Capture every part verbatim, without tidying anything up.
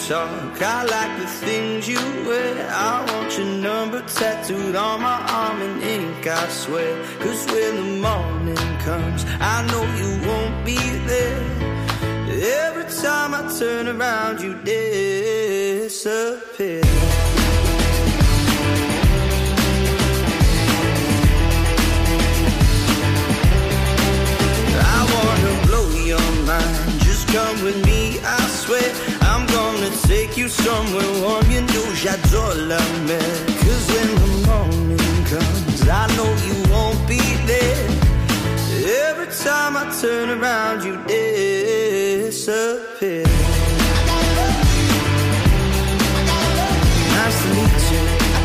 talk. I like the things you wear. I want your number tattooed on my arm in ink, I swear. Cause when the morning comes, I know you won't be there. Every time I turn around, you disappear. I wanna blow your mind. Just come with me, I swear. I'm gonna take you somewhere warm. You know j'adore la mer. Cause when the morning comes, I know you won't be there. Every time I turn around, you disappear. Nice to meet you.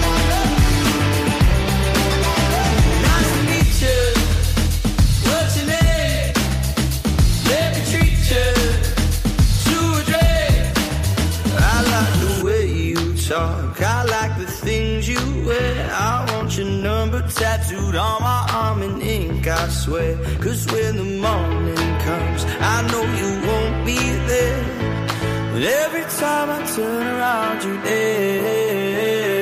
Nice to meet you. What's your name? Let me treat you to a drink. I like the way you talk. I like the things you wear. I want your number tattooed on my arm in ink, I swear. Cause when the morning comes, I know you won't be there. But every time I turn around, you're there.